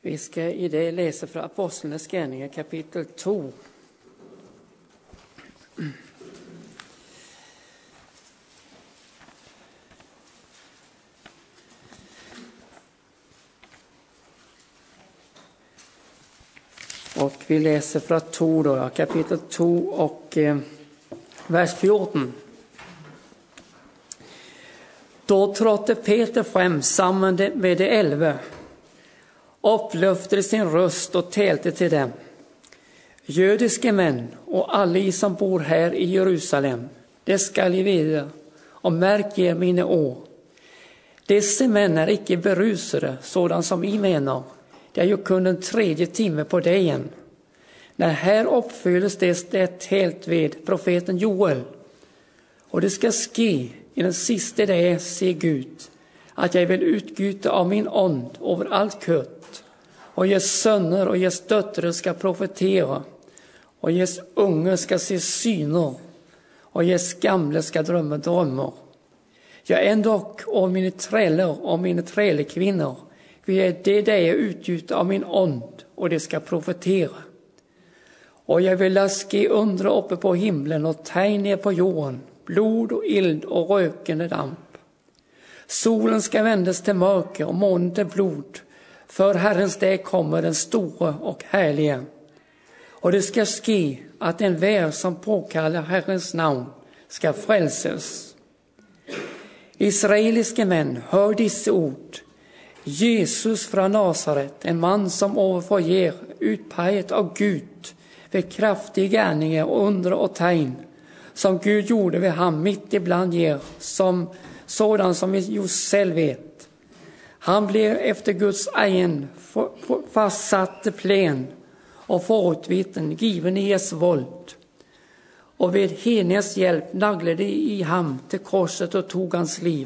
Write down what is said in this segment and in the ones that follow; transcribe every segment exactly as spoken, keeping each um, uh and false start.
Vi skal i det lese fra Apostlenes gjerninger, kapittel to. Och vi läser från två då, kapitel två och eh, vers fjorton. Då trådde Peter fram samman med de elva, upplöftade sin röst och tälte till dem: Jødiske män och alla I som bor här i Jerusalem, det skall I veta, och märk er mine ord. Dessa män är icke berusade, sådan som I menar. Det är ju kun den tredje timme på dagen. När här uppfylles det, det helt vid profeten Joel. Och det ska ske i den sista dag, se Gud, att jag vill utgjuta av min ånd över allt kött. Och ges söner och ges döttrar ska profetera. Och ges unga ska se syner. Och ges gamla ska drömma drömmar. Jag ändock och mina trälar och mina trälekvinnor, vi är det där jag utgjuter av min ånd, och det ska profetera. Och jag vill laske undra uppe på himlen och tegn ner på jorden, blod och ild och rökande damp. Solen ska vändas till mörker och månen till blod, för Herrens dag kommer den stora och härliga. Och det ska ske att en vär som påkallar Herrens namn ska frälsas. Israeliska män, hör dessa ord. Jesus från Nasaret, en man som overfor ger, utpeget av Gud ved kraftige gärningar och under och tegn, som Gud gjorde ved ham mitt ibland ger, som sådan som vi jo selv vet. Han blev efter Guds egen fastsatte plan och forutviten given i Jesu våld. Och ved hennes hjälp naglade I ham till korset och tog hans liv.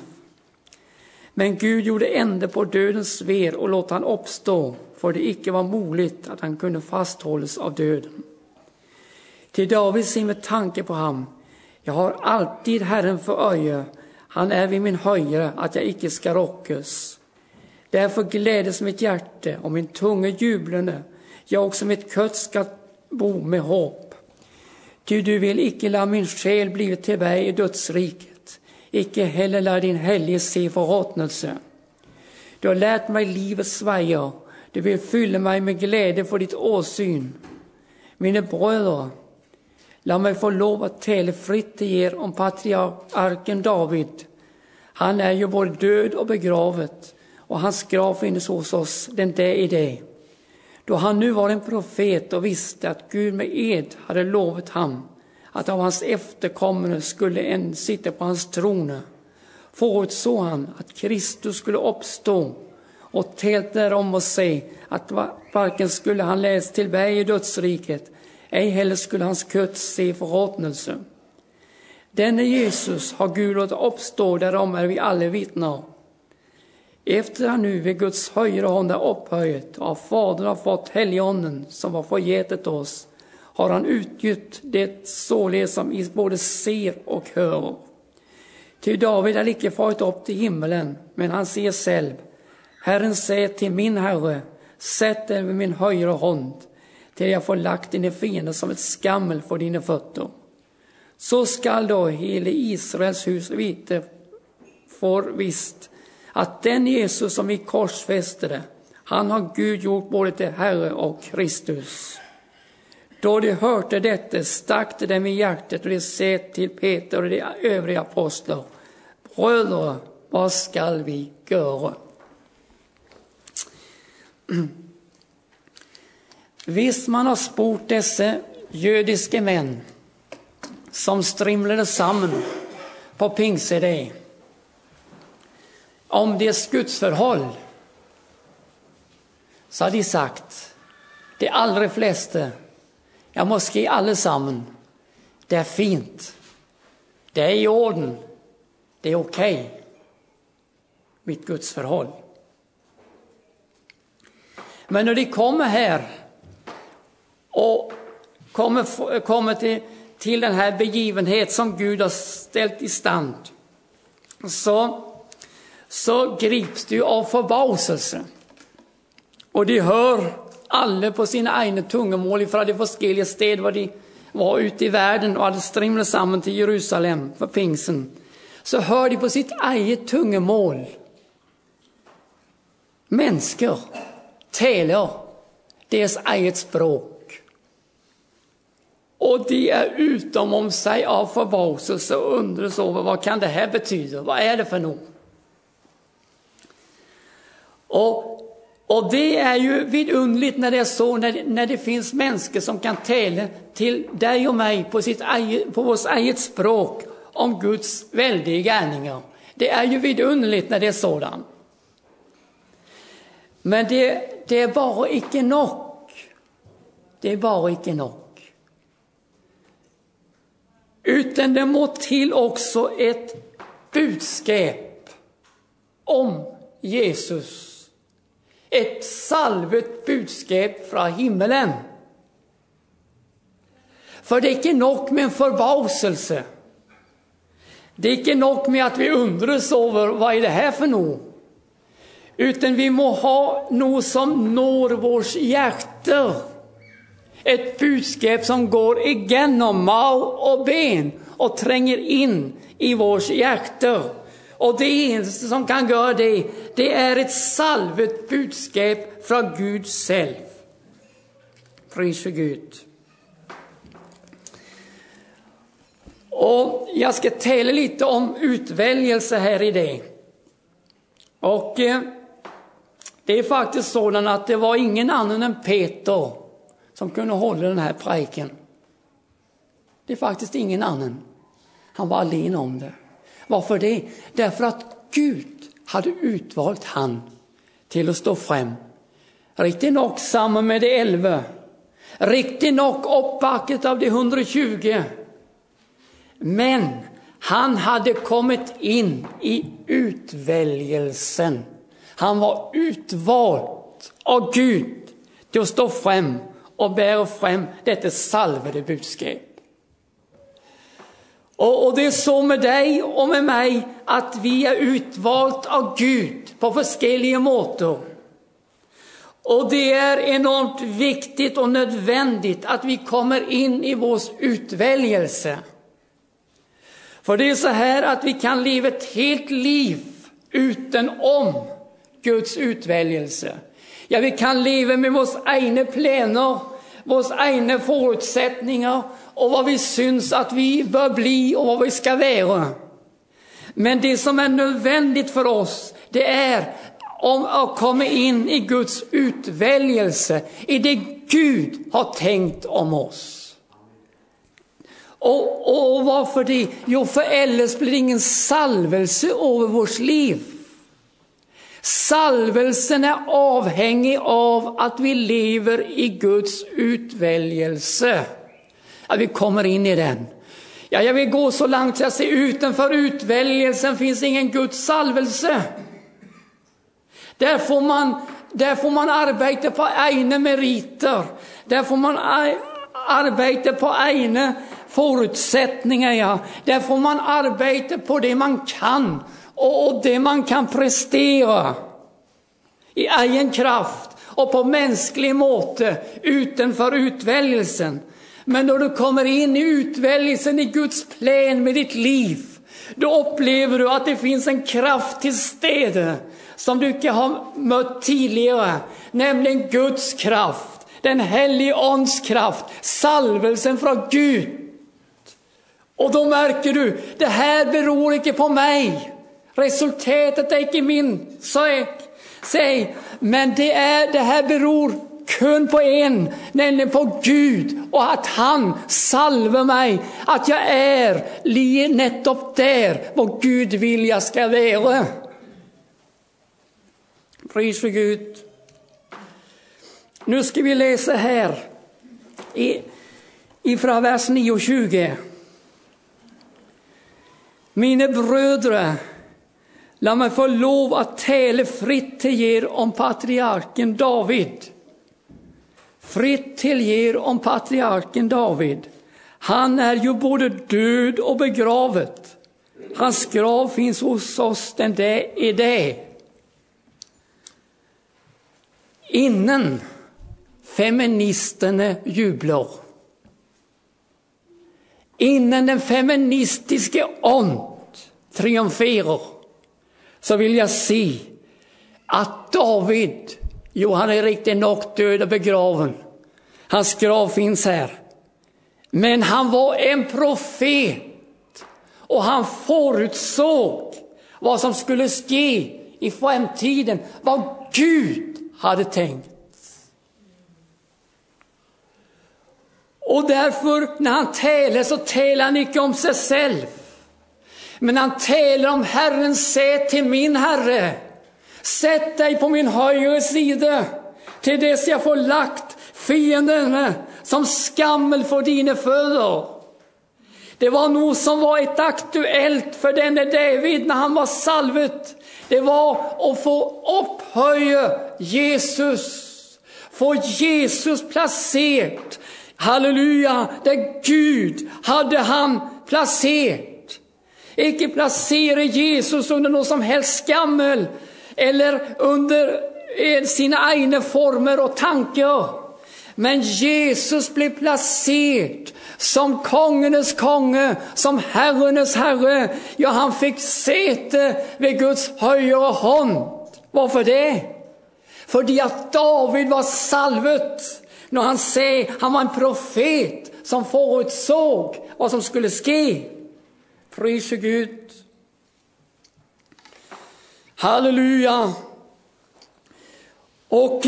Men Gud gjorde ände på dödens ver och låt han uppstå, för det icke var möjligt att han kunde fasthållas av döden. Till David säger med tanke på ham: jag har alltid Herren för öje, han är vid min höjre att jag icke ska rockas. Därför glädes mitt hjärta och min tunga jublande, jag också mitt kött ska bo med hopp. Ty du vill icke la min själ blivit till väg i dödsriket, icke heller la din helge se förråtnelse. Du har lärt mig livets svajer, du vill fylla mig med glädje för ditt åsyn. Mine bröder, la mig få lov att tala fritt till er om patriarken David. Han är ju både död och begravet, och hans grav finns hos oss den dag i det. Då han nu var en profet och visste att Gud med ed hade lovat ham att av hans efterkommande skulle en sitta på hans trone, förutsåg han att Kristus skulle uppstå och tälte därom och säga att varken skulle han läs till väg i dödsriket, ej heller skulle hans kött se förråtnelse. Denne Jesus har Gud låtit uppstå, därom är vi alla vittnar. Efter han nu vid Guds högra hånd är upphöjt och av Fadern har fått helgonen som var förgätet oss, har han utgjort det således som I både ser och hör. Ty David har icke farit upp till himmelen, men han ser själv: Herren säger till min Herre, sätt dig vid min högra hånd, till jag får lagt dina fiender som ett skammel för dina fötter. Så skall då hela Israels hus vite för visst att den Jesus som vi korsfästade, han har Gud gjort både till Herre och Kristus. Då de hörde detta stack det dem i hjärtat, och de sa till Peter och de övriga apostlar: bröder, vad skall vi göra? Visst man har spurt dessa jødiske män som strimlade samman på pingsedag om deras gudsförhåll, så har de sagt, de allra flesta, jag måste ge allesammen, det är fint, det är i orden, det är okej, okay, mitt gudsförhåll. Men när de kommer här och kommer, kommer till, till den här begivenhet som Gud har ställt i stand, så, så grips du av förbauselse. Og de hør alle på sine egne tungemål fra de forskjellige steder hvor de var ute i verden og hadde strimlet sammen til Jerusalem for pingsen. Så hør de på sitt eget tungemål. Mennesker taler deres eget språk. Og de er utenom seg av forbauselse og undres over hva kan det her betyde? Hva er det for noe? Og Og det er jo vidunderligt när det är så, när, när det finns människor som kan tala till dig och mig på, sitt eget, på vårt eget språk om Guds väldiga gärningar. Det är ju vidunderligt när det är sådan. Men det, det är bara inte nog. Det är bara inte nog. Utan det må till också ett budskap om Jesus. Ett salvet budskap fra himmelen. For det er ikke nok med en forbauselse. Det er ikke nok med at vi undres over hva er det her for noe. Utan vi må ha noe som når vårt hjerte. Et budskap som går igenom mag og ben og trenger inn i vårt hjerte. Og det eneste som kan gjøre det, det er et salvet budskap fra Gud selv. Pris for Gud. Og jeg skal tale litt om utvelgelse her i det. Og det er faktisk sådan at det var ingen annen enn Peter som kunne holde denne preken. Det er faktisk ingen annen. Han var alene om det. Varför det? Därför att Gud hade utvalt han till att stå frem. Riktigt nog samman med de elva. Riktigt nog uppbacket av de hundratjugo. Men han hade kommit in i utväljelsen. Han var utvalt av Gud till att stå frem och bära frem detta salvede budskap. Og, og det er så med deg og med meg at vi er utvalgt av Gud på forskjellige måter. Og det er enormt viktig og nødvendig at vi kommer inn i vår utvelgelse. For det er så her at vi kan leve et helt liv utenom Guds utvelgelse. Ja, vi kan leve med våre egne planer, våre egne forutsetninger, og hva vi syns at vi bør bli, og hva vi skal være. Men det som er nødvendigt for oss, det er om å komme inn i Guds utvelgelse, i det Gud har tenkt om oss. Og, og hvorfor det? Jo, for ellers blir det ingen salvelse over vårt liv. Salvelsen er avhengig av at vi lever i Guds utvelgelse. Att vi kommer in i den. Ja, jag vill gå så långt så jag ser utanför utväljelsen finns ingen Guds salvelse. Där får man, där får man arbeta på egna meriter. Där får man arbeta på egna förutsättningar. Ja. Där får man arbeta på det man kan och, och det man kan prestera i egen kraft och på mänsklig måte utanför utväljelsen. Men når du kommer inn i utvelgelsen i Guds plan med ditt liv, då upplever du at det finns en kraft til stede som du ikke har møtt tidligere, nemlig Guds kraft, den hellige ånds kraft, salvelsen fra Gud. Og då märker du, det her beror ikke på meg. Resultatet er ikke min sak, säg, men det, er, det her beror kun på en, nämligen på Gud, och att han salver mig, att jag är li nettopp där vad Gud vill jag ska vara. Pris för Gud. Nu ska vi läsa här i, ifrån vers nio tjugo. Mine brødre, la meg få lov att tale fritt till er om patriarken David. Fritt tillger om patriarken David. Han är ju både död och begravet. Hans grav finns hos oss den där är det. Innen feministene jubler, innen den feministiske ånd triumferer, så vil jeg si at David, jo han er riktig nok død og begraven, hans grav finns her, men han var en profet, og han forutsåg hva som skulle ske i fremtiden, hva Gud hadde tenkt. Og derfor, når han taler, så taler han ikke om seg selv. Men han taler om Herren, se til min Herre. Sett deg på min høyre side, til dess jeg får lagt fiendene som skammel for dine føtter. Det var noe som var et aktuelt for denne David når han var salvet. Det var å få opphøye Jesus. Få Jesus plassert. Halleluja, det Gud hadde han plassert. Ikke plassere Jesus under noe som helst skammel, eller under sine egne former og tanker. Men Jesus ble plassert som kongenes konge, som herrenes herre. Ja, han fikk sete ved Guds høyre hånd. Hvorfor det? Fordi at David var salvet. Når han sier han var en profet som forutsåg hva som skulle ske. Prise Gud. Halleluja. Og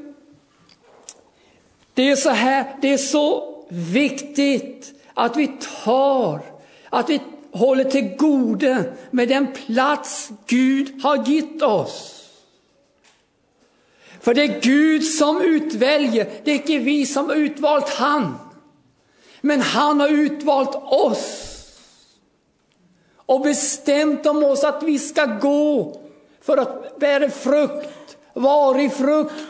det er så her, det er så viktig at vi tar, at vi holder til gode med den plass Gud har gitt oss. For det er Gud som utvelger, det er ikke vi som har utvalgt han. Men han har utvalgt oss. Og bestemt om oss at vi skal gå for å bære frukt, varig frukt.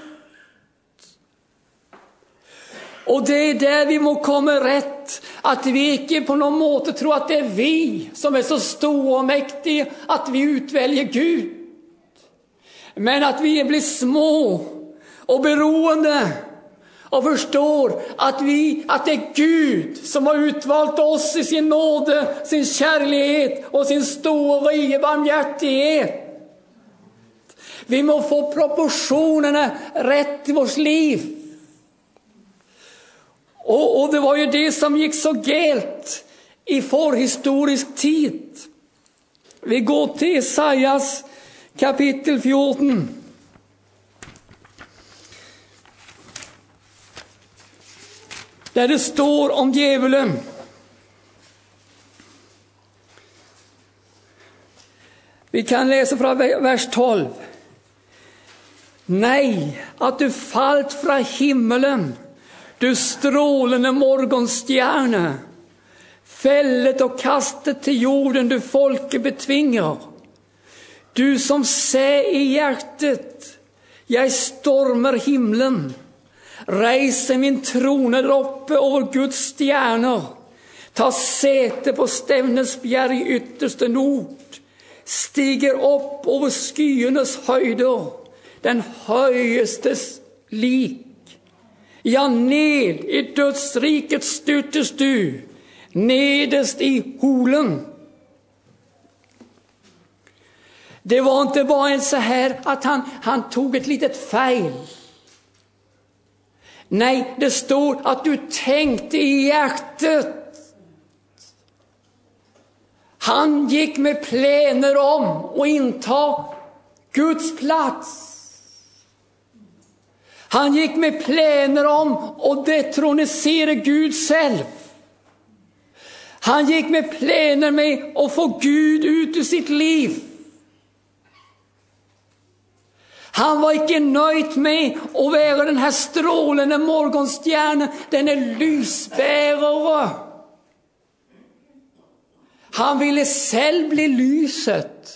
Og det er der vi må komme rett, at vi ikke på noen måte tror at det er vi som er så store og mektige, at vi utvelger Gud. Men at vi blir små og beroende og forstår at, vi, at det er Gud som har utvalgt oss i sin nåde, sin kjærlighet og sin store rike barmhjertighet. Vi må få proporsjonene rett i vårt liv. Og, og det var jo det som gikk så galt i forhistorisk tid. Vi går til Isaias kapittel fjorten. Der det står om djevelen. Vi kan lese fra vers tolv. Nei, at du falt fra himmelen, du strålende morgenstjerne, fellet og kastet til jorden, du folket betvinger. Du som ser i hjertet, jeg stormer himmelen, reiser min trone oppe over Guds stjerner, ta sete på stevnes bjerg i ytterste nord, stiger opp over skyenes høyder, den høyestes lik. Ja, ned i dødsriket styrtes du, nedest i holen. Det var inte bara en så här att han, han tog ett litet feil. Nej, det står att du tänkte i hjärtat. Han gick med planer om att inta Guds plats. Han gick med planer om att detronisera Gud själv. Han gick med planer med att få Gud ut ur sitt liv. Han var ikke nøyd med å være den her strålende morgenstjerne, denne lysbærere. Han ville selv bli lyset.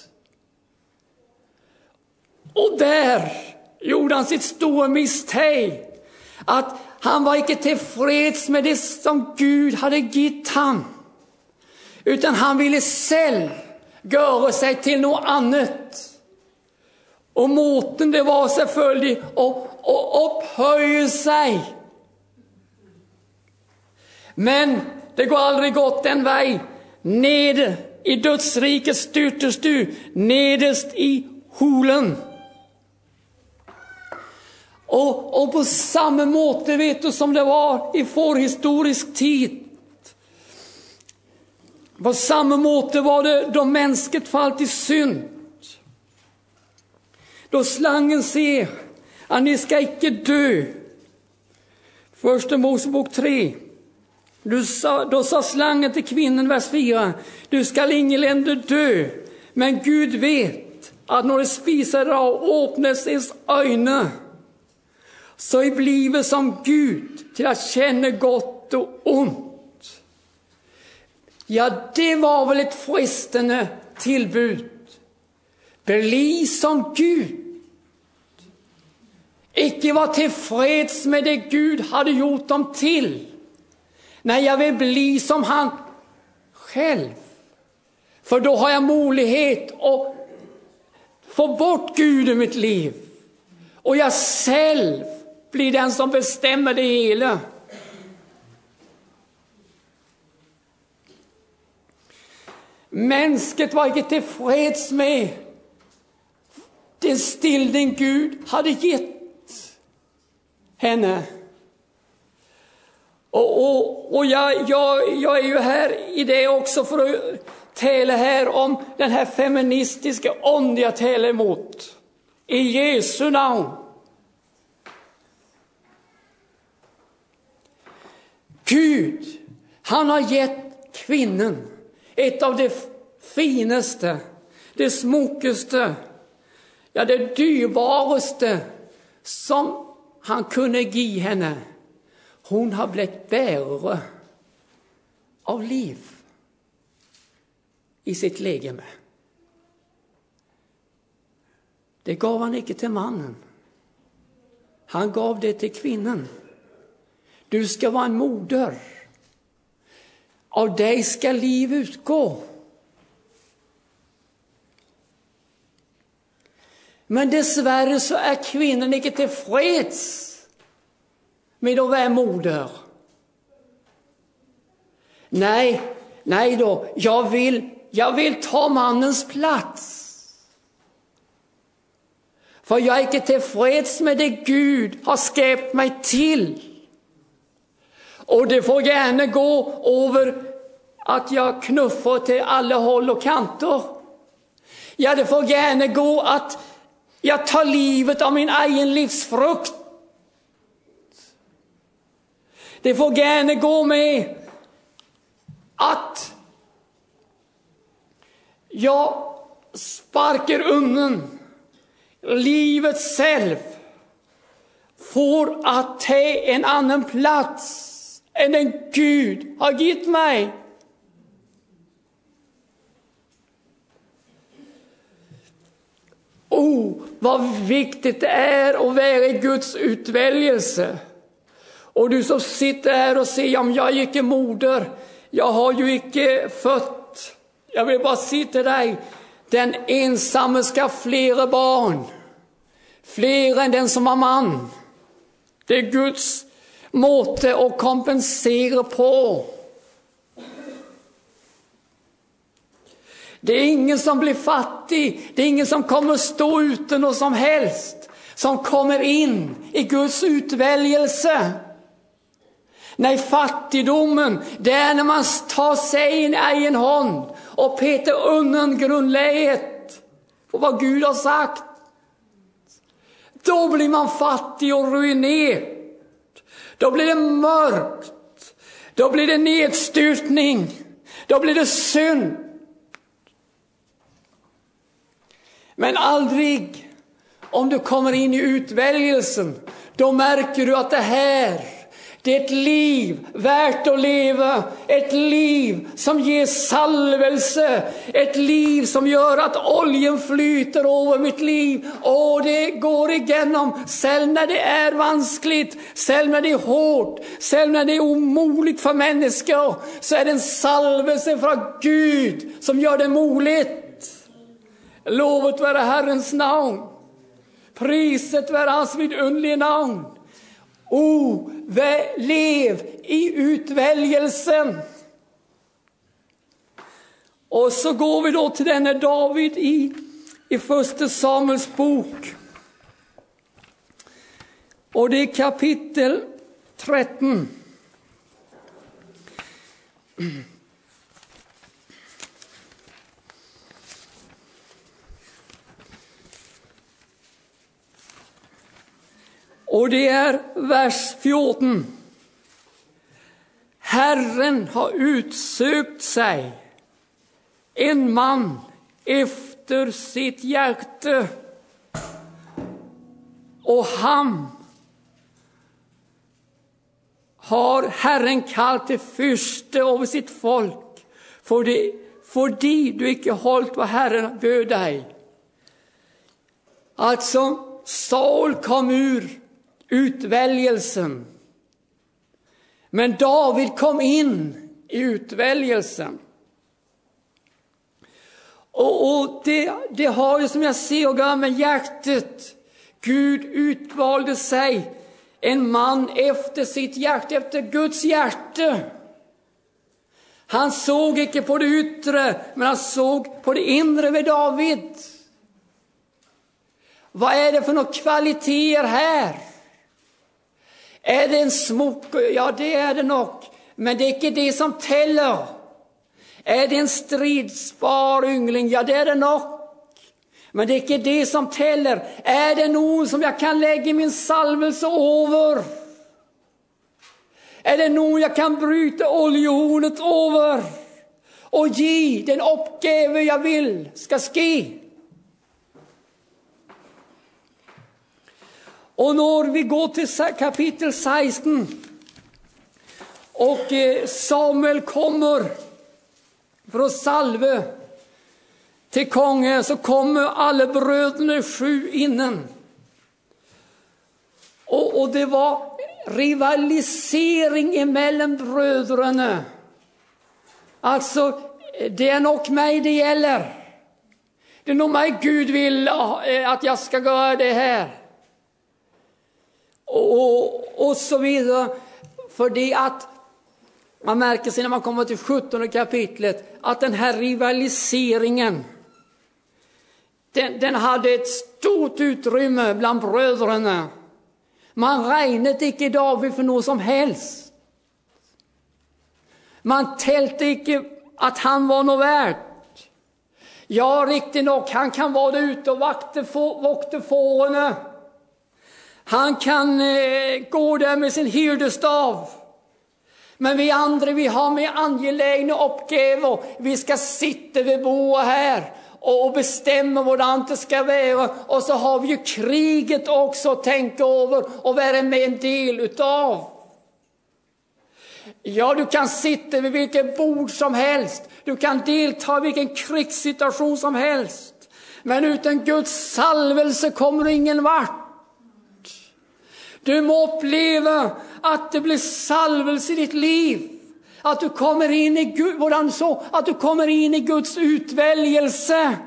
Og der gjorde han sitt store mistag, at han var ikke tilfreds med det som Gud hadde gitt ham, utan han ville selv gjøre seg til noe annet. Och måten det var selvfølgelig och, och upphöja sig. Men det går aldrig gott den väg. Ned i dödsriket styrtes du, nederst i holen. Och, och på samma måte vet du som det var i förhistorisk tid. På samma måte var det då mänskligt fallit i synd. Då slangen ser att ni ska icke dö. Första Mosebok tre. Du sa, då sa slangen till kvinnan, vers fyra. Du skall ingen länder dö. Men Gud vet att när du spiser av öppnas ens ögon. Så i blivet som Gud till att känna gott och ont. Ja, det var väl ett frestande tillbud. Bli som Gud. Icke var tillfreds med det Gud hade gjort dem till. Nej, jag vill bli som han själv. För då har jag möjlighet att få bort Gud i mitt liv. Och jag själv blir den som bestämmer det hela. Mänskligt var inte tillfreds med den stillning Gud hade gett henne. Och, och, och jag, jag, jag är ju här i det också för att tala här om den här feministiska ond jag talar emot. I Jesu namn. Gud, han har gett kvinnan ett av det finaste, det smokaste, ja det dyrbaraste som han kunde ge henne. Hon har blivit bärare av liv i sitt legeme. Det gav han inte till mannen. Han gav det till kvinnan. Du ska vara en moder. Av dig ska liv utgå. Men dessvärre så är kvinnan inte tillfreds med att vara moder. Nej, nej då. Jag vill, jag vill ta mannens plats. För jag är inte tillfreds med det Gud har skapat mig till. Och det får gärna gå över att jag knuffar till alla håll och kanter. Ja, det får gärna gå att jag tar livet av min egen livsfrukt. Det får gärna gå med att jag sparkar undan livet själv för att ta en annan plats än den Gud har gett mig. Oh, vad viktigt det är att vara i Guds utväljelse. Och du som sitter här och säger, om jag är inte moder, jag har ju inte fött. Jag vill bara säga till dig, den ensamme ska ha flera barn. Fler än den som har man. Det är Guds måte att kompensera på. Det är ingen som blir fattig. Det är ingen som kommer stå utan något som helst. Som kommer in i Guds utväljelse. Nej, fattigdomen, det är när man tar sig i en egen hand och petar undan grundläget för vad Gud har sagt. Då blir man fattig och ruinerad. Då blir det mörkt. Då blir det nedstyrtning. Då blir det synd. Men aldrig om du kommer in i utväljelsen, då märker du att det här, det är ett liv värt att leva. Ett liv som ger salvelse. Ett liv som gör att oljan flyter över mitt liv. Och det går igenom. Själv när det är vanskligt. Själv när det är hårt. Själv när det är omöjligt för människor. Så är det en salvelse från Gud som gör det möjligt. Lovet vare Herrens namn. Priset vare hans vidunderlige namn. O, lev i utväljelsen. Och så går vi då till denne David i, i första Samuels bok. Och det är kapitel tretton. Och det är vers fjorton. Herren har utsökt sig en man efter sitt hjärta, och han har Herren kallat till fyrste över sitt folk, för det fordi du icke hållit vad Herren böd dig. Alltså, Saul kom ur utväljelsen, men David kom in i utväljelsen. Och, och det, det har ju, som jag ser, att göra med hjärtat. Gud utvalde sig en man efter sitt hjärta, efter Guds hjärta. Han såg icke på det yttre, men han såg på det inre vid David. Vad är det för några kvaliteter här? Är det en smok? Ja, det är det nog. Men det är inte det som täller. Är det en stridsbar yngling? Ja, det är det nog. Men det är inte det som täller. Är det någon som jag kan lägga min salvelse över? Är det någon jag kan bryta oljehornet över? Och ge den uppgave jag vill ska ske? Och när vi går till kapitel sexton och Samuel kommer för att salve till kongen, så kommer alla bröderna sju innan. Och, och det var rivalisering emellan bröderna. Alltså, det är nog mig det gäller. Det är nog mig Gud vill att jag ska göra det här. Och, och, och så vidare. För det att man märker sig när man kommer till sjuttonde kapitlet att den här rivaliseringen, den, den hade ett stort utrymme bland bröderna. Man räknade icke David för något som helst. Man tälte icke att han var något värt. Ja, riktigt nog, han kan vara där ute och vakta fårorna. Han kan eh, gå där med sin hyrdestav. Men vi andra, vi har med angelägna uppgifter. Vi ska sitta vid bordet här och bestämma vad det ska vara. Och så har vi ju kriget också att tänka över och vara med en del utav. Ja, du kan sitta vid vilket bord som helst. Du kan delta i vilken krigssituation som helst. Men utan Guds salvelse kommer du ingen vart. Du må uppleva att det blir salvelse i ditt liv. Att du kommer in i Gud, hvordan så, att du kommer in i Guds utväljelse.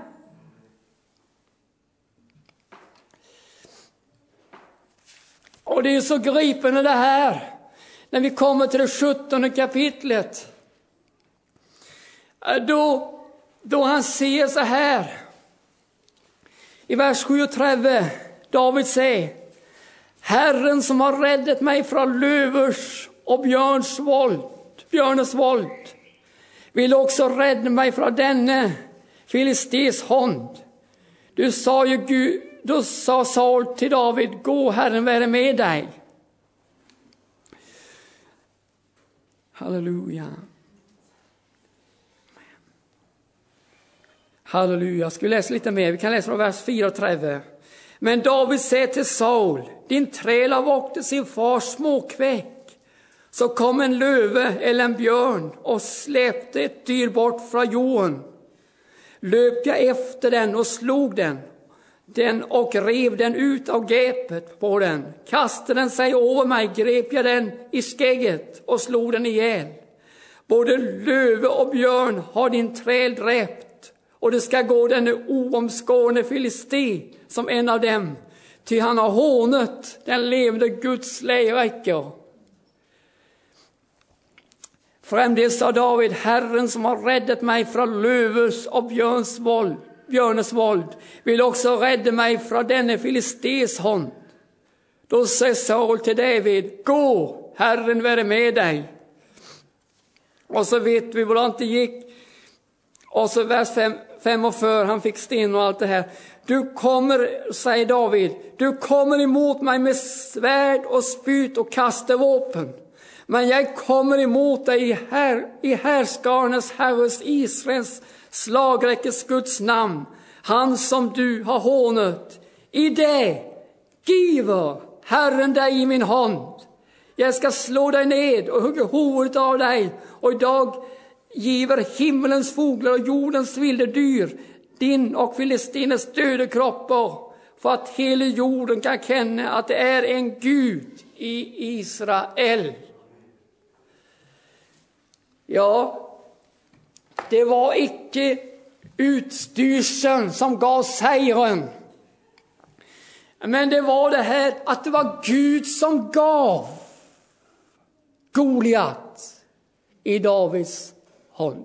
Och det är så gripande det här. När vi kommer till det sjuttonde kapitlet. Då, då han säger så här. I vers sju och trettio. David säger: Herren som har räddat mig från lövers och björns våld, björnens våld, vill också rädda mig från denne Filistes hand. Du sa ju Gud, då sa Saul till David: gå, Herren vare med dig. Halleluja. Halleluja. Jag ska läsa lite mer. Vi kan läsa från vers fyra och trettio. Men David säger till Saul: din träl har vaktat sin fars småkväck. Så kom en löve eller en björn och släppte ett dyr bort från jorden. Löp jag efter den och slog den, den och rev den ut av gäpet på den. Kastade den sig över mig, grep jag den i skägget och slog den ihjäl. Både löve och björn har din träl dräpt, och det ska gå denne oomskårne Filisté som en av dem. Ty han har hånet den levende Guds levevekker. Fremdeles sa David, Herren som har reddet mig fra løves og bjørns vold, bjørnes vold, vil også redde mig fra denne filistes hånd. Då sa Saul til David, gå, Herren være med dig. Og så vet vi hvordan det gikk. Og så vers femogfyrre, han fikk sten og alt det her. Du kommer, sier David, du kommer imot meg med svärd og spyd og kastevåpen. Men jeg kommer imot deg i, her, i härskarnes Herres Israels slagrekkes Guds namn, han som du har hånet. I det giver Herren deg i min hånd. Jeg skal slå deg ned og hugge hovedet av deg, og i dag giver himmelens fåglar og jordens vilde dyr din og filistines døde kropper, for at hele jorden kan kjenne at det er en Gud i Israel. Ja, det var ikke utstyrselsen som gav seieren, men det var det her at det var Gud som gav Goliat i Davids hånd.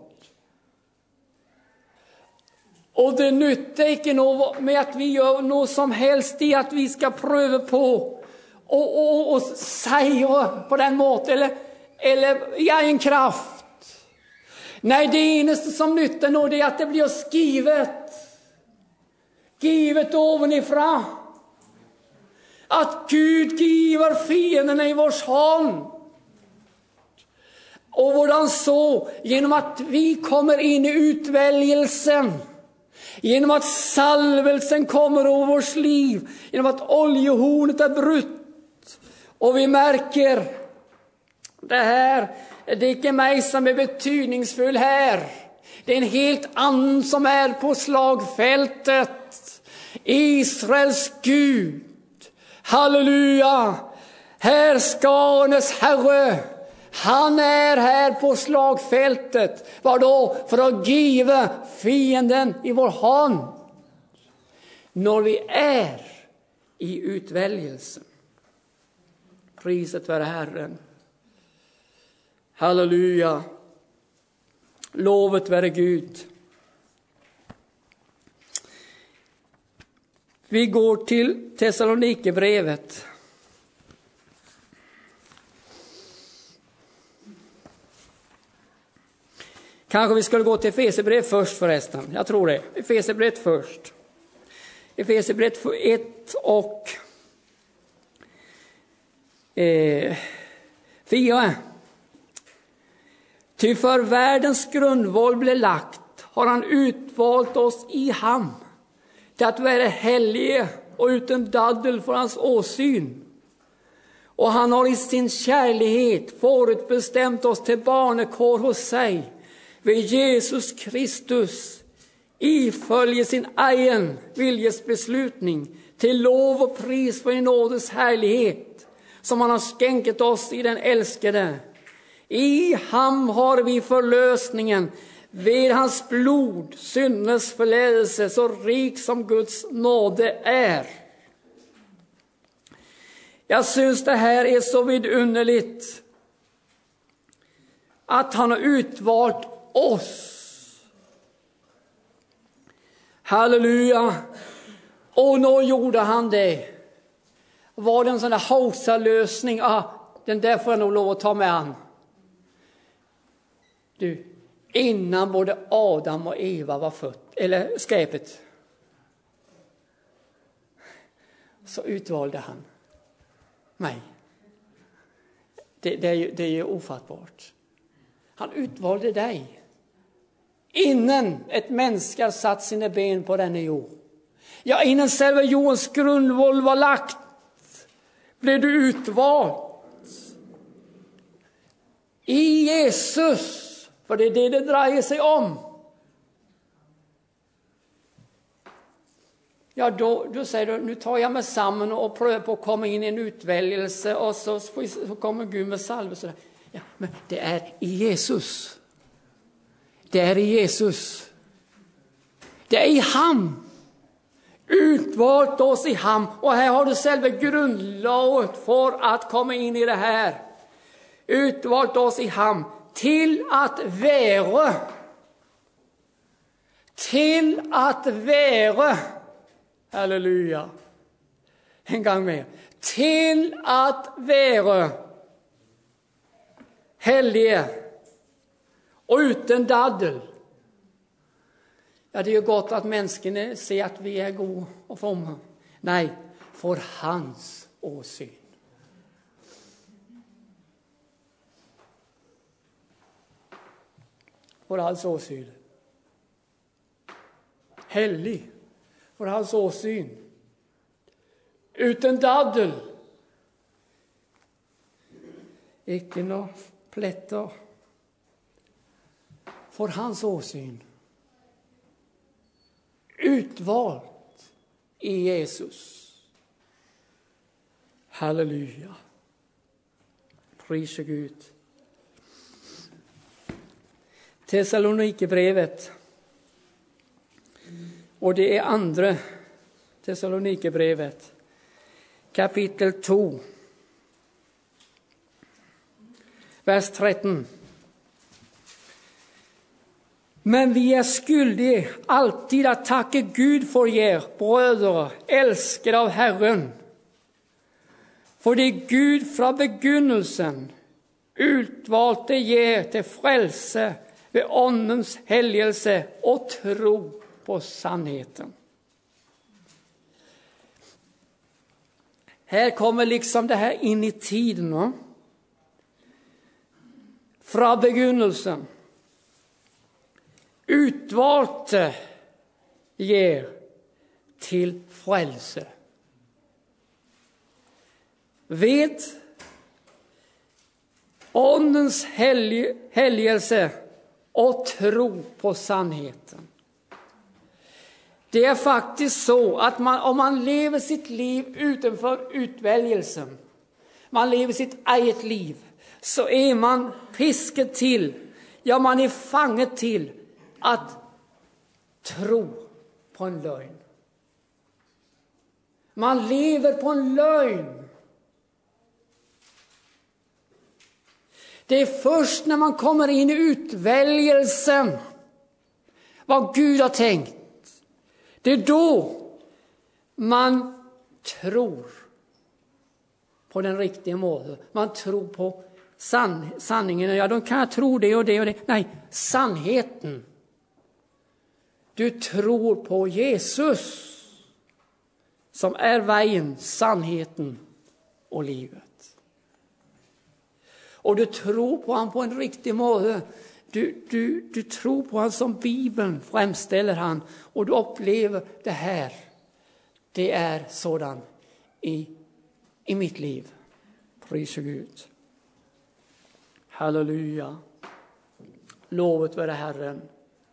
Og det nytter ikke noe med at vi gjør noe som helst i at vi skal prøve på å, å, å seire på den måten, eller, eller i egen kraft. Nei, det eneste som nytter nå, det er at det blir skrivet, givet ovenifra, at Gud giver fiendene i vår hånd. Og hvordan så? Gjennom at vi kommer inn i utvelgelsen, gjennom at salvelsen kommer over vårt liv, gjennom at oljehornet er brutt, og vi merker det her, det er ikke meg som er betydningsfull her, det er en helt annen som er på slagfeltet. Israels Gud, halleluja, herskarenes Herre, han er her på slagfeltet. Hva da? For å give fienden i vår hånd. Når vi er i utvelgelsen. Priset være Herren. Halleluja. Lovet være Gud. Vi går til Thessalonikerbrevet. Kanske vi skulle gå till Efesierbrevet först förresten. Jag tror det. Efesierbrevet först. Efesierbrevet ett och eh, fyra. Ty för världens grundvoll blev lagt har han utvalt oss i ham till att vara helige och utan daddel för hans åsyn. Och han har i sin kärlighet förutbestämt oss till barnekår hos sig ved Jesus Kristus iföljer sin egen viljesbeslutning till lov och pris för en nådes härlighet som han har skänket oss i den älskade. I ham har vi förlösningen ved hans blod, syndes förledelse, så rik som Guds nåde är. Jag syns det här är så vidunderligt att han har utvalt oss. Halleluja. Och nå gjorde han det. Var det en sån där hausa-lösning? Ah, den där får jag nog lov att ta med an. Du, innan både Adam och Eva var fött, eller skapet, så utvalde han mig. Det, det, är ju, det är ju ofattbart. Han utvalde dig. Innan ett människa satt sina ben på denna jord. Ja, innan själva jordens grundvoll var lagt, blev du utvald. I Jesus. För det är det det dreier sig om. Ja, då, då säger du, nu tar jag mig samman och prövar på att komma in i en utväljelse. Och så, så kommer Gud med salvelse. Ja, men det är i Jesus. Det är i Jesus. Det är i ham. Utvalt oss i ham. Og her har du selve grunnlaget for at komme inn i det her. Utvalt oss i ham til at være. Til at være. Halleluja. En gang mer. Til at være hellige og uten daddel. Ja, det er jo godt at menneskene ser at vi er gode og fromme. Nei, for hans åsyn. For hans åsyn. Hellig. For hans åsyn. Uten daddel. Ikke noe pletter. For hans åsyn. Utvalgt i Jesus. Halleluja. Prise Gud. Thessalonikerbrevet. Og det er andre Thessalonikerbrevet. Kapittel to. Vers tretten. Men vi er skyldige alltid å takke Gud for jer, brødre, elsket av Herren. Fordi Gud fra begynnelsen utvalgte jer til frelse ved åndens helligelse og tro på sannheten. Her kommer liksom det her inn i tiden. No? Fra begynnelsen. Utvalgte jer til frelse. Ved åndens helligelse og tro på sannheten. Det er faktisk så at man, om man lever sitt liv utenfor utvelgelsen, man lever sitt eget liv, så er man pisket til, ja, man er fanget til at tro på en løgn. Man lever på en løgn. Det er først når man kommer inn i utvelgelsen, hva Gud har tenkt. Det er da man tror på den riktige måten. Man tror på sann, sanningen. Ja, de kan tro det og det og det. Nei, sannheten. Du tror på Jesus, som er veien, sannheten og livet. Og du tror på han på en riktig måte. Du, du, du tror på han som Bibelen fremsteller han, og du opplever det her. Det er sådan i, i mitt liv. Prise Gud. Halleluja. Lovet være Herren.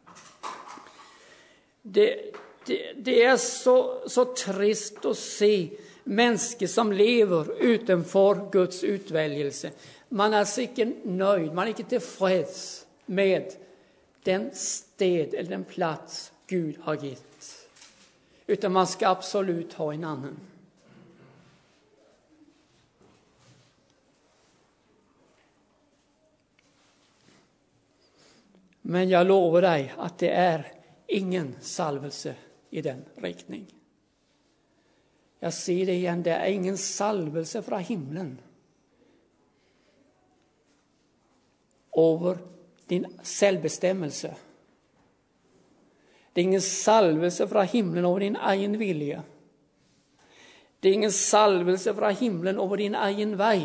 Det, det, det er så, så trist å se mennesker som lever utenfor Guds utvelgelse. Man er ikke nøyd, man er ikke tilfreds med den sted eller den plats Gud har gitt. Utan man skal absolutt ha en annen. Men jeg lover deg at det er ingen salvelse i den riktning. Jeg sier det igjen, det er ingen salvelse fra himlen over din selvbestemmelse. Det er ingen salvelse fra himlen over din egen vilje. Det er ingen salvelse fra himlen over din egen vei.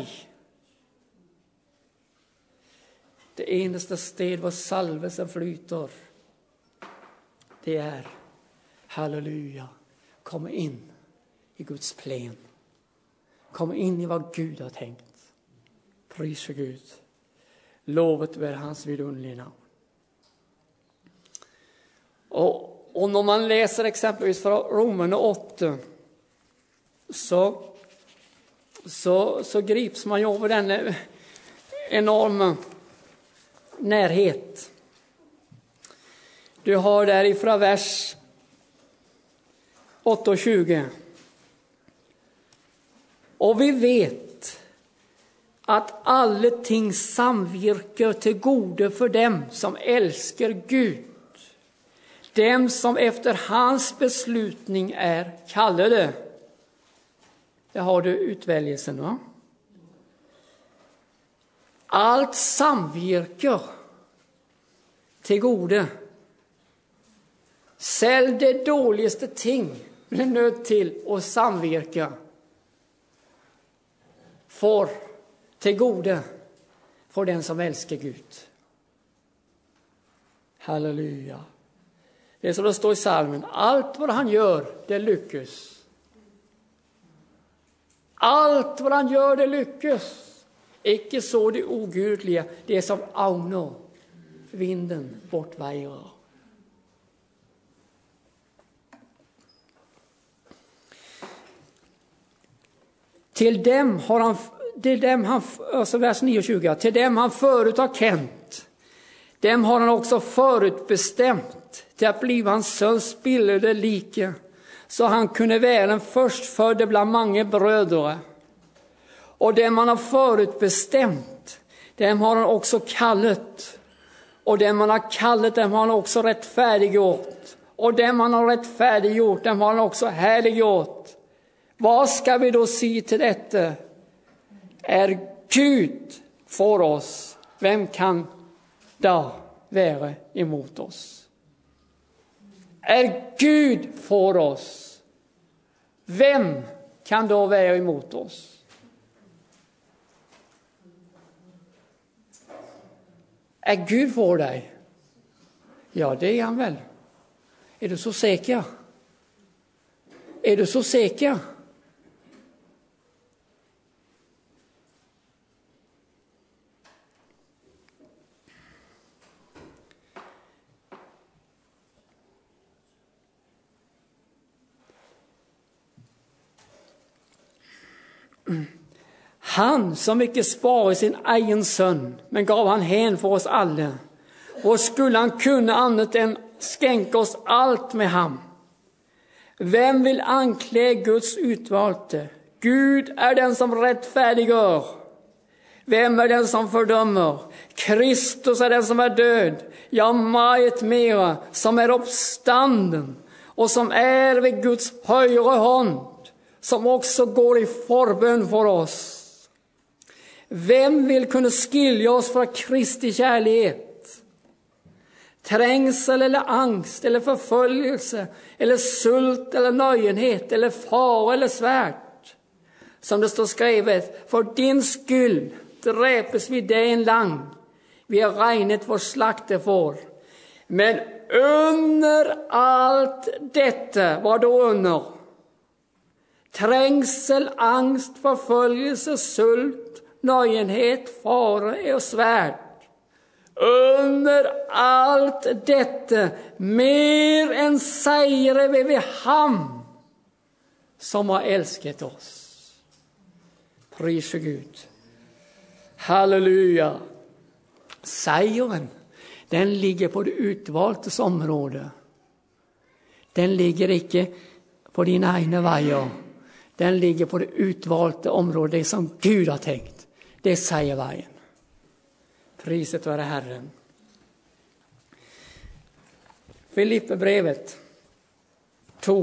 Det eneste sted hvor salvelse flyter, det er, halleluja, komme inn i Guds plen. Komme inn i hva Gud har tenkt. Prise Gud. Lovet være hans vidunderlige navn. Og, og når man leser eksempelvis fra Romerne åtte, så, så, så grips man jo over denne enorme nærhet. Du har der ifra vers åtte og tjue. Og vi vet at alle ting samvirker til gode for dem som elsker Gud, dem som efter hans beslutning er kallede. Det har du utvelgelsen, va? Alt samvirker til gode. Selv det dårligste ting blir nødt til å samvirke for til gode for den som elsker Gud. Halleluja. Det er som det står i salmen. Alt hva han gjør, det lykkes. Alt hva han gjør, det lykkes. Ikke så det ugudelige, det som auner vinden bortveier. Til dem har han, til dem han, altså vers tjueni, til dem han förut har kent, dem har han også förutbestämt til at bli hans søns bilde like, så han kunne være den førstfødte bland mange brødre. Og dem han har förutbestämt, dem har han også kallet. Og dem han har kallet, dem har han også rettferdiggjort. Og dem han har rettferdiggjort, dem har han også herliggjort. Hva skal vi da si til dette? Er Gud for oss, hvem kan da være imot oss? Er Gud for oss, hvem kan da være imot oss? Er Gud for deg? Ja, det er han vel. Er du så sikker? Er du så sikker? Han som ikke sparer sin egen sønn, men gav han hen for oss alle. Og skulle han kunne annet enn skjenke oss alt med ham? Hvem vil ankle Guds utvalgte? Gud er den som rettferdiger. Hvem er den som fordømmer? Kristus er den som er død. Ja, meget mer, som er oppstanden, og som er ved Guds høyre hånd, som også går i forbønn for oss. Hvem vil kunne skilje oss fra Kristi kjærlighet? Trengsel eller angst eller forfølgelse, eller sult eller nøyenhet, eller fare eller sverd. Som det står skrevet, for din skyld drepes vi dagen lang. Vi har regnet vår slakte for. Men under alt dette, hva da under? Trengsel, angst, forfølgelse, sult, nøyenhet, fare og sverd. Under alt dette, mer enn seire ved vi ham som har elsket oss. Prise Gud. Halleluja. Seieren, den ligger på det utvalgtes område. Den ligger ikke på dine egne veier. Den ligger på det utvalgte området, det som Gud har tenkt. Det sier veien. Priset være Herren. Filippebrevet to.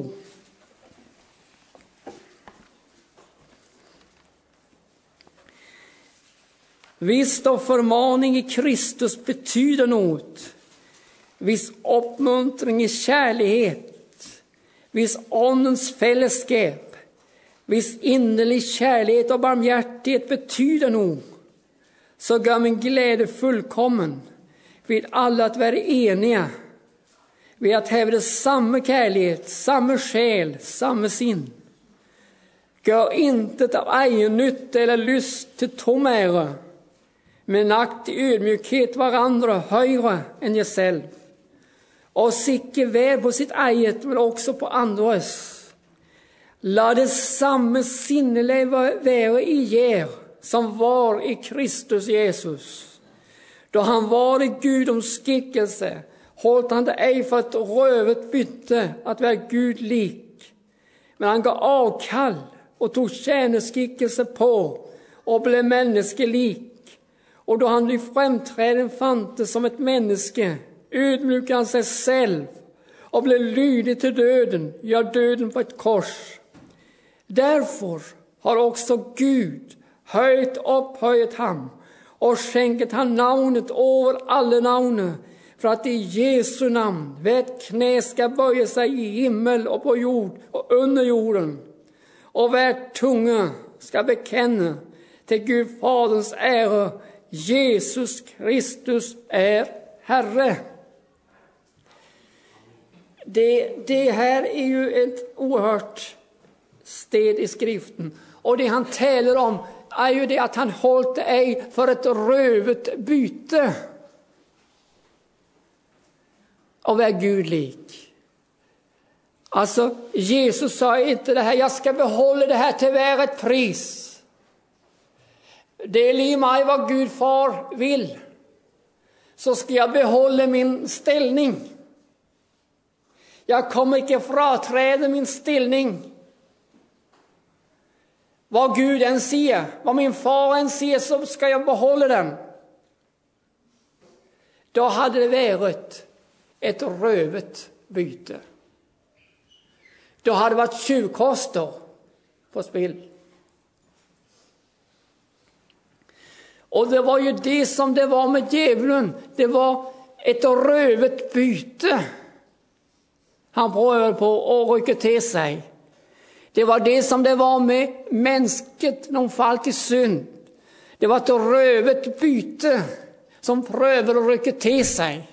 Hvis da formaning i Kristus betyder noe, hvis oppmuntring i kjærlighet, hvis åndens fellesskap, hvis innerlig kjærlighet og barmhjertighet betyder noe, så gør min glede fullkommen ved alle at være enige, ved at heve det samme kærlighet, samme sjæl, samme sinn. Gør intet av egen nytte eller lyst til tom ære, men akt i ydmykhet hverandre høyere enn jeg selv, og sikke vær på sitt eget, men også på andres. La det samme sinnelige være i jer, som var i Kristus Jesus. Da han var i Gudoms skikkelse, holdt han det ei for et røvet bytte at være Gud lik, Men han gav avkall och tog tjänerskickelse på och blev människolik. Och då han i framträden fanns som ett människa ödmjukade han sig själv och blev lydig till döden, ja döden på ett kors. Därför har också Gud höjt upphöjt han och skänket han namnet över alla namn, för att i Jesu namn vart knä ska böja sig i himmel och på jord och under jorden, och vart tunga ska bekänna till Gud Faderns ära, Jesus Kristus är Herre. Det, det här är ju ett oerhört sted i skriften. Och det han talar om är ju det att han hållit ej för ett rövet byte och är Gud lik. Alltså Jesus sa inte det här, jag ska behålla det här till varje pris. Del i mig vad Gud far vill, så ska jag behålla min ställning. Jag kommer inte fraträda min ställning. Vad Gud än säger, vad min far än säger, så ska jag behålla den. Då hade det varit ett rövet byte. Då hade det varit tjuvkoster på spel. Och det var ju det som det var med djävulen. Det var ett rövet byte. Han prövade på att rycka till sig. Det var det som det var med mänskligt när de fall till synd. Det var ett rövet byte som prövade att rycka till sig.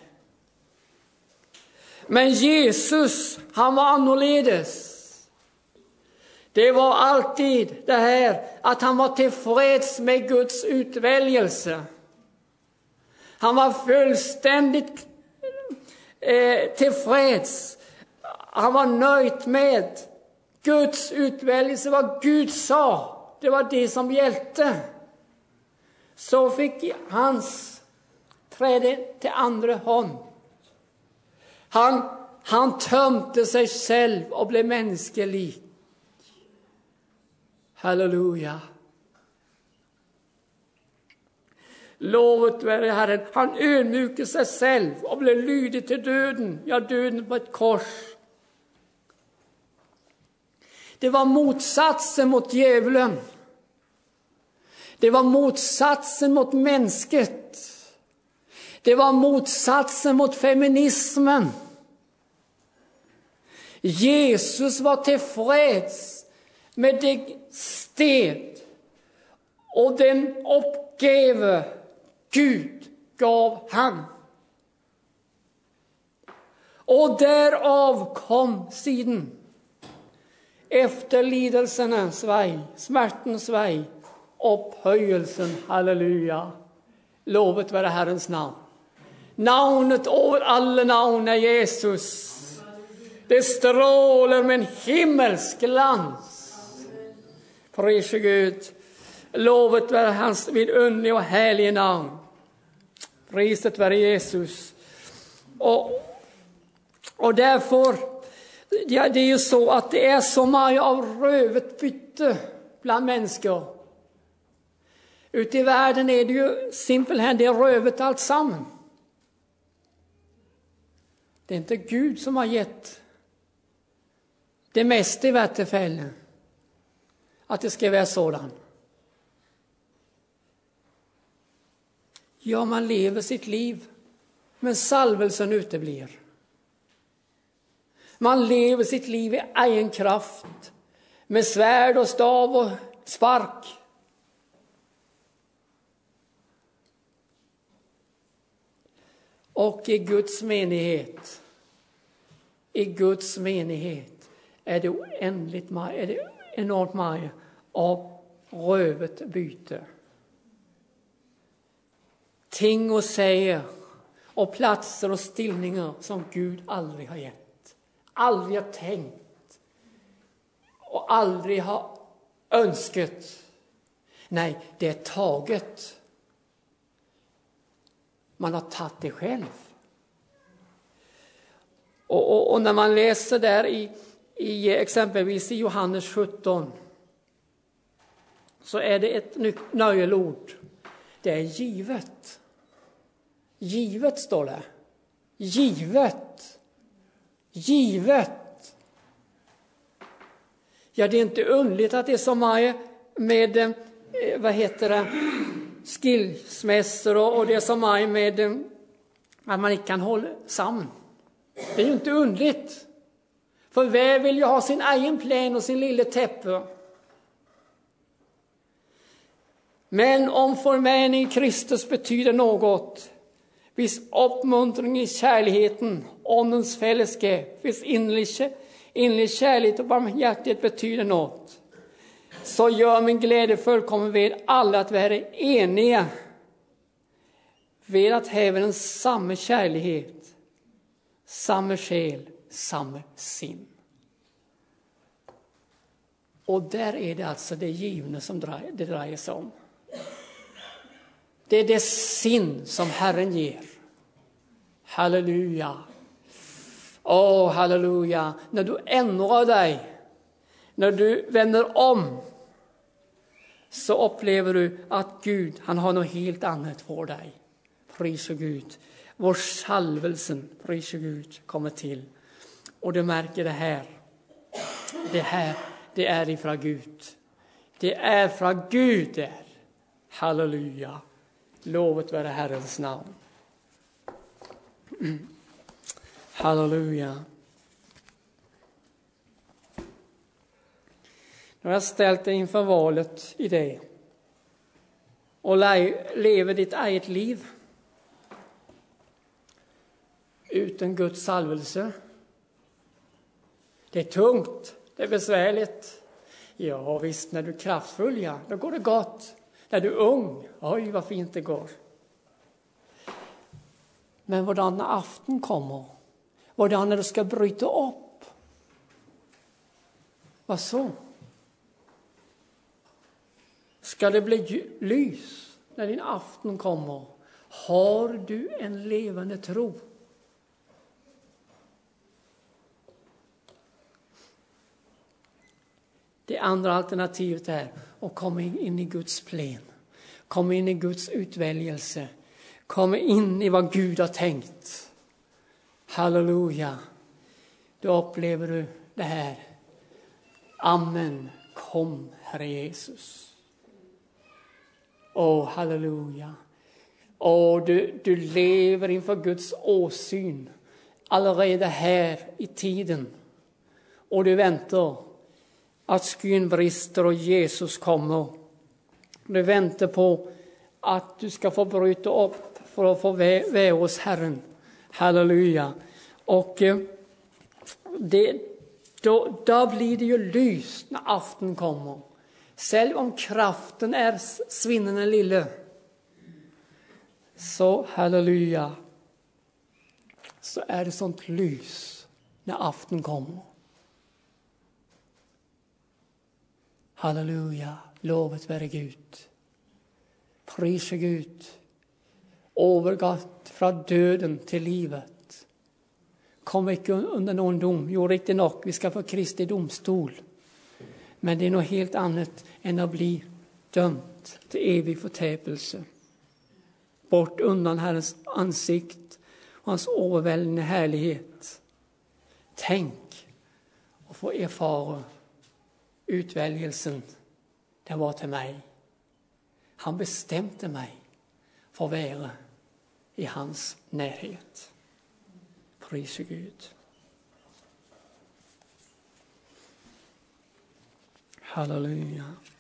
Men Jesus, han var annorledes. Det var alltid det här att han var tillfreds med Guds utväljelse. Han var fullständigt eh, tillfreds. Han var nöjd med Guds utväljelse, vad Gud sa. Det var det som hjälpte. Så fick hans träde till andra hånd. Han, han tömte sig själv och blev mänsklig. Halleluja. Lovet vare Herren. Han ödmjukade sig själv och blev lydig till döden. Ja, döden på ett kors. Det var motsatsen mot djävulen. Det var motsatsen mot mänskligt. Det var motsatsen mot feminismen. Jesus var tillfreds med det sted och den uppgave Gud gav han. Och därav kom sedan efter lidelsernas väg, smärtens väg, upphöjelsen. Halleluja. Lovet vare Herrens namn. Namnet över alla namn är Jesus. Det strålar med en himmelsk glans. Pris Gud. Lovet vare hans vidunderliga och härliga namn. Priset vare Jesus. Och, och därför, ja, det är ju så att det är så mycket av rövet byte bland människor. Ute i världen är det ju simpelt här, det är rövet allt samman. Det är inte Gud som har gett det mesta i världstillfällen att det ska vara sådan. Ja, man lever sitt liv, men salvelsen uteblir. Man lever sitt liv i egen kraft, med svärd och stav och spark. Och i Guds menighet, i Guds menighet är det oändligt, är det enormt mycket av rövet byte. Ting och säger och platser och stillningar som Gud aldrig har gett. Aldrig har tänkt och aldrig har önskat. Nej, det är taget. Man har tagit det själv. Och, och, och när man läser där i, i exempelvis i Johannes sjutton så är det ett nyckelord. Det är givet. Givet står det. Givet. Givet. Ja, det är inte underligt att det är som är med, vad heter det, skilsmässor och, och det som är med att man inte kan hålla samman. Det är ju inte underligt. För vem vill ju ha sin egen plan och sin lilla täppe? Men om förmaning i Kristus betyder något, viss uppmuntring i kärligheten, åndens fällskap, viss innerlig kärlek och barmhärtighet betyder något, så gör min glädje fullkommen vid alla att vara eniga, vid att häva den samma kärlighet, samma själ, samma sin. Och där är det alltså det givna som det drar sig om. Det är det sin som Herren ger. Halleluja. Åh, oh, halleluja. När du ändrar dig, när du vänder om, så upplever du att Gud, han har något helt annat för dig. Pris och Gud. Vår salvelsen, pris och Gud, kommer till. Och du märker det här. Det här, det är ifrån Gud. Det är från Gud där. Halleluja. Lovet vare Herrens namn. Mm. Halleluja. Nu har jag ställt dig inför valet i det. Och lever ditt eget liv utan Guds salvelse. Det är tungt, det är besvärligt. Ja visst, när du är kraftfull, ja, då går det gott. När du är ung, oj vad fint det går. Men hvordan när aften kommer, hvordan när du ska bryta upp, vad så? Ska det bli lys när din afton kommer? Har du en levande tro? Det andra alternativet är att komma in i Guds plan. Komma in i Guds utväljelse. Komma in i vad Gud har tänkt. Halleluja. Då upplever du det här. Amen. Kom, Herre Jesus. Åh, halleluja. Åh, du, du lever inför Guds åsyn. Allerede här i tiden. Och du väntar att skyn brister och Jesus kommer. Du väntar på att du ska få bryta upp för att få vara hos Herren. Halleluja. Och det, då, då blir det ju lys när afton kommer. Själv om kraften är svinnande lille. Så halleluja. Så är det sånt lys när afton kommer. Halleluja, lovet vare Gud. Pris Gud. Övergått från döden till livet. Kom inte under någon dom. Jo, riktigt nog, vi ska få Kristi domstol. Men det är något helt annat än att bli dömt till evig förtäpelse. Bort undan Herrens ansikt och hans överväldigande härlighet. Tänk och få erfara utväljelsen. Det var till mig. Han bestämde mig för att vara i hans närhet. Pris Gud. Halleluja.